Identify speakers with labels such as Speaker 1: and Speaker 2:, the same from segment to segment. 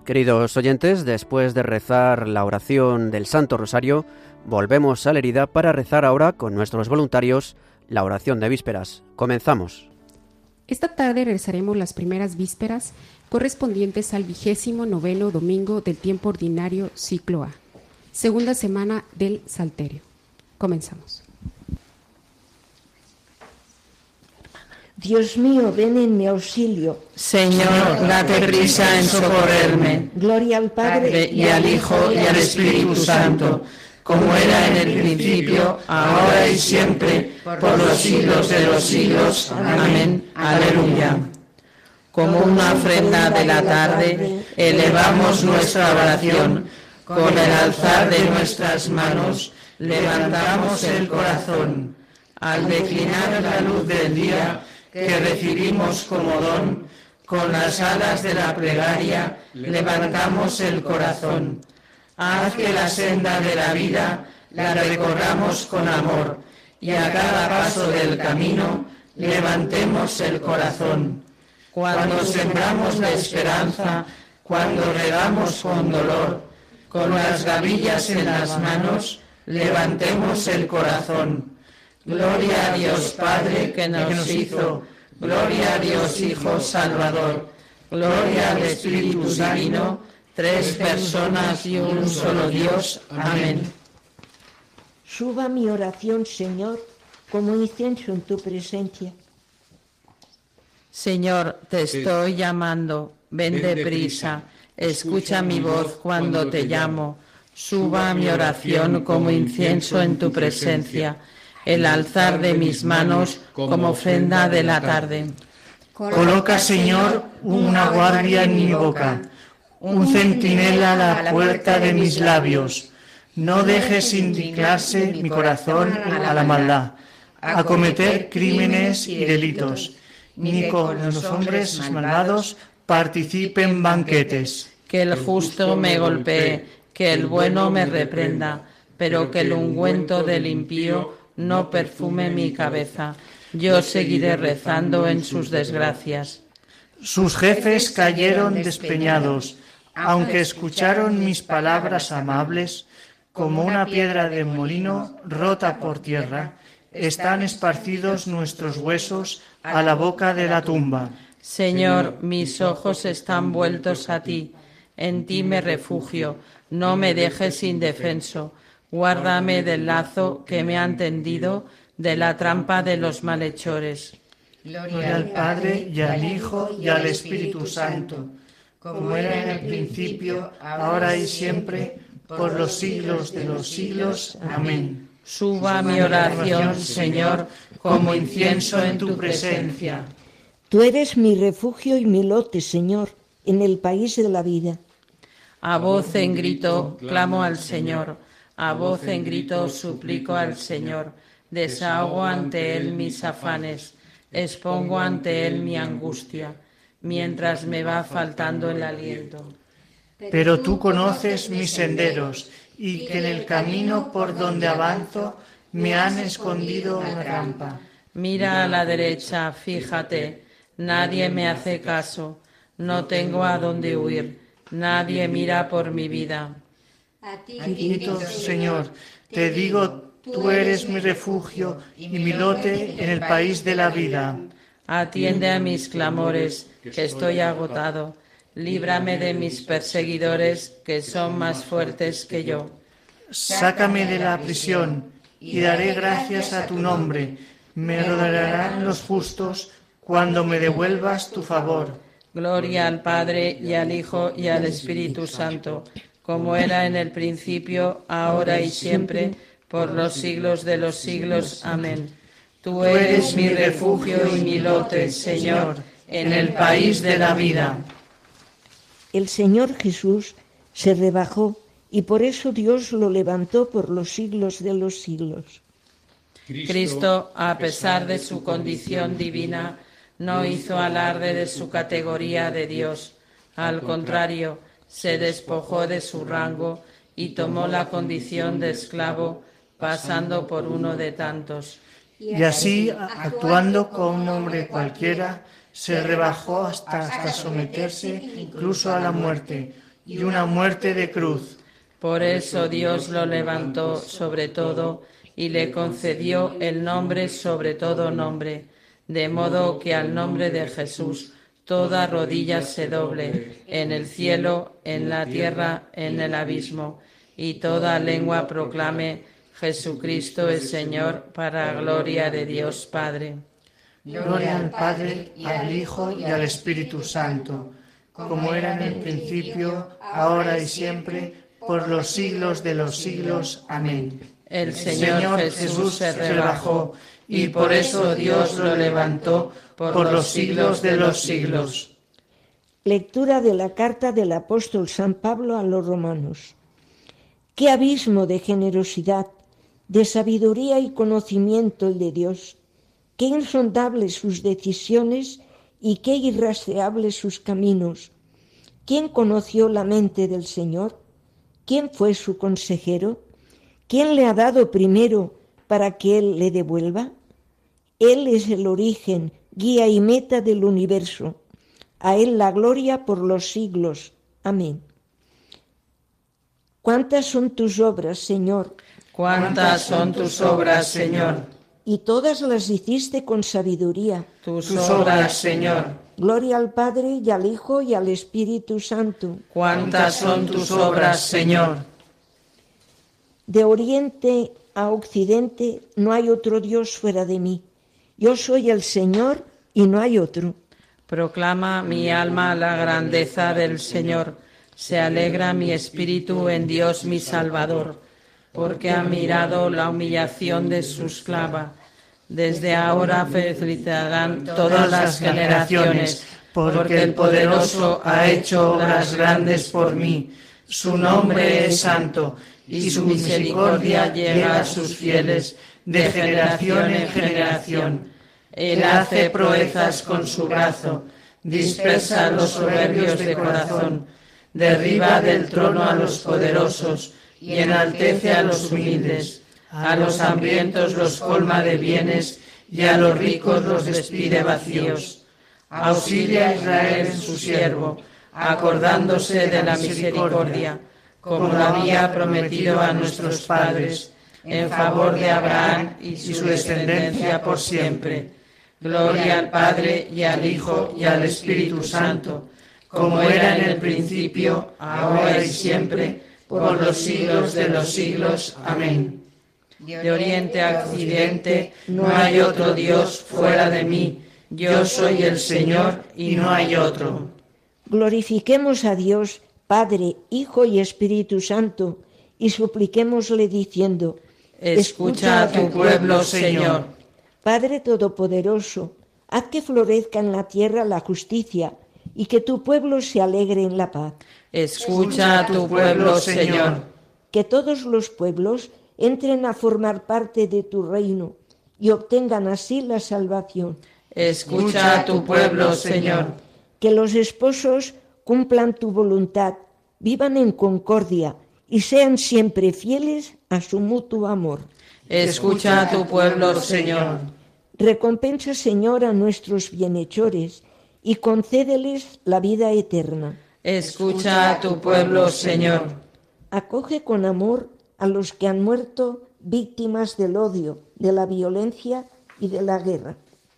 Speaker 1: Queridos oyentes, después de rezar la oración del Santo Rosario, volvemos a la herida para rezar ahora con nuestros voluntarios la oración de vísperas. Comenzamos.
Speaker 2: Esta tarde rezaremos las primeras vísperas correspondientes al 29º domingo del tiempo ordinario ciclo A, segunda semana del Salterio. Comenzamos.
Speaker 3: Dios mío, ven en mi auxilio.
Speaker 4: Señor, date prisa en socorrerme.
Speaker 3: Gloria al Padre,
Speaker 4: y al Hijo, y al Espíritu Santo, como era en el principio, ahora y siempre, por los siglos de los siglos. Amén. Aleluya. Como una ofrenda de la tarde, elevamos nuestra oración. Con el alzar de nuestras manos, levantamos el corazón. Al declinar la luz del día, que recibimos como don, con las alas de la plegaria levantamos el corazón. Haz que la senda de la vida la recorramos con amor, y a cada paso del camino levantemos el corazón. Cuando sembramos la esperanza, cuando regamos con dolor, con las gavillas en las manos, levantemos el corazón. Gloria a Dios Padre que nos hizo, gloria a Dios Hijo Salvador, gloria al Espíritu Divino, tres personas y un solo Dios. Amén.
Speaker 3: Suba mi oración, Señor, como incienso en tu presencia.
Speaker 4: Señor, te estoy llamando, ven deprisa, escucha mi voz cuando te llamo. Suba mi oración como incienso en tu presencia, el alzar de mis manos como ofrenda de la tarde.
Speaker 5: Coloca, Señor, una guardia en mi boca, un centinela a la puerta de mis labios. No dejes indignarse mi corazón a la maldad, a cometer crímenes y delitos, ni con los hombres malvados participen banquetes.
Speaker 4: Que el justo me golpee, que el bueno me reprenda, pero que el ungüento del impío no perfume mi cabeza. Yo seguiré rezando en sus desgracias.
Speaker 5: Sus jefes cayeron despeñados, aunque escucharon mis palabras amables, como una piedra de molino rota por tierra, están esparcidos nuestros huesos a la boca de la tumba.
Speaker 4: Señor, mis ojos están vueltos a ti, en ti me refugio, no me dejes indefenso. Guárdame del lazo que me han tendido, de la trampa de los malhechores.
Speaker 5: Gloria al Padre, y al Hijo, y al Espíritu Santo, como era en el principio, ahora y siempre, por los siglos de los siglos. Amén.
Speaker 4: Suba mi oración, Señor, como incienso en tu presencia.
Speaker 3: Tú eres mi refugio y mi lote, Señor, en el país de la vida.
Speaker 4: A voz en grito clamo al Señor. A voz en grito suplico al Señor, desahogo ante Él mis afanes, expongo ante Él mi angustia, mientras me va faltando el aliento.
Speaker 5: Pero tú conoces mis senderos, y que en el camino por donde avanzo me han escondido una trampa.
Speaker 4: Mira a la derecha, fíjate, nadie me hace caso, no tengo a dónde huir, nadie mira por mi vida.
Speaker 5: A ti, Señor, te digo, tú eres mi refugio y mi lote en el país de la vida.
Speaker 4: Atiende a mis clamores, que estoy agotado. Líbrame de mis perseguidores, que son más fuertes que yo.
Speaker 5: Sácame de la prisión y daré gracias a tu nombre. Me rodearán los justos cuando me devuelvas tu favor.
Speaker 4: Gloria al Padre, y al Hijo, y al Espíritu Santo, como era en el principio, ahora y siempre, por los siglos de los siglos. Amén. Tú eres mi refugio y mi lote, Señor, en el país de la vida.
Speaker 3: El Señor Jesús se rebajó y por eso Dios lo levantó por los siglos de los siglos.
Speaker 4: Cristo, a pesar de su condición divina, no hizo alarde de su categoría de Dios. Al contrario, se despojó de su rango y tomó la condición de esclavo, pasando por uno de tantos.
Speaker 5: Y así, actuando como un hombre cualquiera, se rebajó hasta someterse incluso a la muerte, y una muerte de cruz.
Speaker 4: Por eso Dios lo levantó sobre todo y le concedió el nombre sobre todo nombre, de modo que al nombre de Jesús toda rodilla se doble, en el cielo, en la tierra, en el abismo, y toda lengua proclame: Jesucristo es Señor, para gloria de Dios Padre.
Speaker 5: Gloria al Padre, y al Hijo, y al Espíritu Santo, como era en el principio, ahora y siempre, por los siglos de los siglos. Amén.
Speaker 4: El Señor Jesús se rebajó, y por eso Dios lo levantó por los siglos de los siglos.
Speaker 3: Lectura de la carta del apóstol San Pablo a los romanos. ¡Qué abismo de generosidad, de sabiduría y conocimiento el de Dios! ¡Qué insondables sus decisiones y qué irrastreables sus caminos! ¿Quién conoció la mente del Señor? ¿Quién fue su consejero? ¿Quién le ha dado primero para que Él le devuelva? Él es el origen, guía y meta del universo. A Él la gloria por los siglos. Amén. ¿Cuántas son tus obras, Señor?
Speaker 4: ¿Cuántas son tus obras, Señor?
Speaker 3: Y todas las hiciste con sabiduría.
Speaker 4: Tus obras, Señor.
Speaker 3: Gloria al Padre, y al Hijo, y al Espíritu Santo.
Speaker 4: ¿Cuántas son tus obras, Señor?
Speaker 3: De oriente a occidente no hay otro Dios fuera de mí. Yo soy el Señor y no hay otro.
Speaker 4: Proclama mi alma la grandeza del Señor. Se alegra mi espíritu en Dios mi Salvador, porque ha mirado la humillación de su esclava. Desde ahora felicitarán todas las generaciones, porque el Poderoso ha hecho obras grandes por mí. Su nombre es santo, y su misericordia llega a sus fieles de generación en generación. Él hace proezas con su brazo, dispersa a los soberbios de corazón, derriba del trono a los poderosos y enaltece a los humildes. A los hambrientos los colma de bienes y a los ricos los despide vacíos. Auxilia a Israel su siervo, acordándose de la misericordia, como lo había prometido a nuestros padres, en favor de Abraham y su descendencia por siempre. Gloria al Padre, y al Hijo, y al Espíritu Santo, como era en el principio, ahora y siempre, por los siglos de los siglos. Amén. De oriente a occidente no hay otro Dios fuera de mí. Yo soy el Señor y no hay otro.
Speaker 3: Glorifiquemos a Dios, Padre, Hijo y Espíritu Santo, y supliquémosle diciendo:
Speaker 4: Escucha a tu pueblo, Señor.
Speaker 3: Padre Todopoderoso, haz que florezca en la tierra la justicia y que tu pueblo se alegre en la paz.
Speaker 4: Escucha a tu pueblo, Señor.
Speaker 3: Que todos los pueblos entren a formar parte de tu reino y obtengan así la salvación.
Speaker 4: Escucha a tu pueblo, Señor.
Speaker 3: Que los esposos cumplan tu voluntad, vivan en concordia y sean siempre fieles a su mutuo amor.
Speaker 4: Escucha a tu pueblo, Señor.
Speaker 3: Recompensa, Señor, a nuestros bienhechores y concédeles la vida eterna.
Speaker 4: Escucha a tu pueblo, Señor.
Speaker 3: Acoge con amor a los que han muerto víctimas del odio, de la violencia y de la guerra,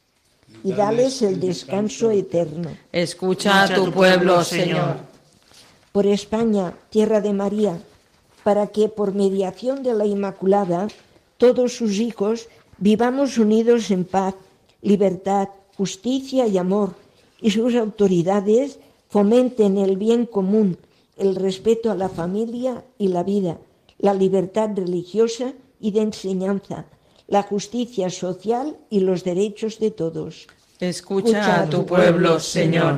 Speaker 3: y dales el descanso eterno.
Speaker 4: Escucha a tu pueblo, Señor.
Speaker 3: Por España, tierra de María, para que por mediación de la Inmaculada todos sus hijos vivamos unidos en paz, libertad, justicia y amor, y sus autoridades fomenten el bien común, el respeto a la familia y la vida, la libertad religiosa y de enseñanza, la justicia social y los derechos de todos.
Speaker 4: Escucha a tu pueblo, Señor.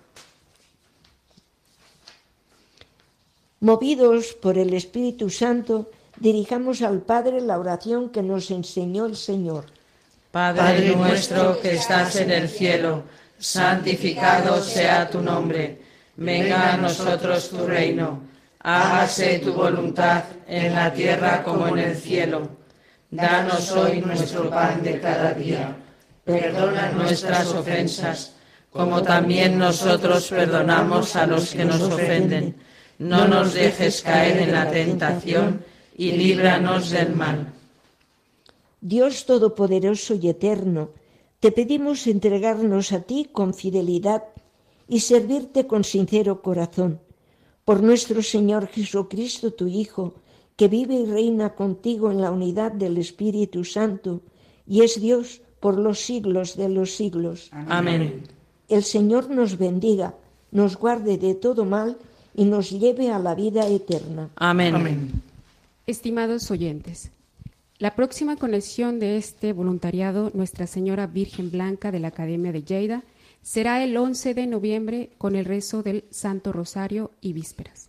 Speaker 3: Movidos por el Espíritu Santo, dirijamos al Padre la oración que nos enseñó el Señor.
Speaker 4: Padre nuestro que estás en el cielo, santificado sea tu nombre. Venga a nosotros tu reino. Hágase tu voluntad en la tierra como en el cielo. Danos hoy nuestro pan de cada día. Perdona nuestras ofensas, como también nosotros perdonamos a los que nos ofenden. no nos dejes caer en la tentación, y líbranos del mal.
Speaker 3: Dios Todopoderoso y Eterno, te pedimos entregarnos a ti con fidelidad y servirte con sincero corazón. Por nuestro Señor Jesucristo, tu Hijo, que vive y reina contigo en la unidad del Espíritu Santo, y es Dios por los siglos de los siglos.
Speaker 4: Amén.
Speaker 3: El Señor nos bendiga, nos guarde de todo mal y nos lleve a la vida eterna.
Speaker 4: Amén.
Speaker 5: Amén.
Speaker 2: Estimados oyentes, la próxima conexión de este voluntariado Nuestra Señora Virgen Blanca de la Academia de Lleida será el 11 de noviembre con el rezo del Santo Rosario y Vísperas.